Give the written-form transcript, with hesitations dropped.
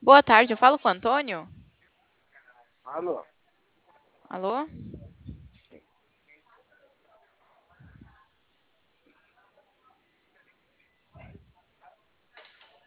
Boa tarde, eu falo com o Antônio? Alô? Alô?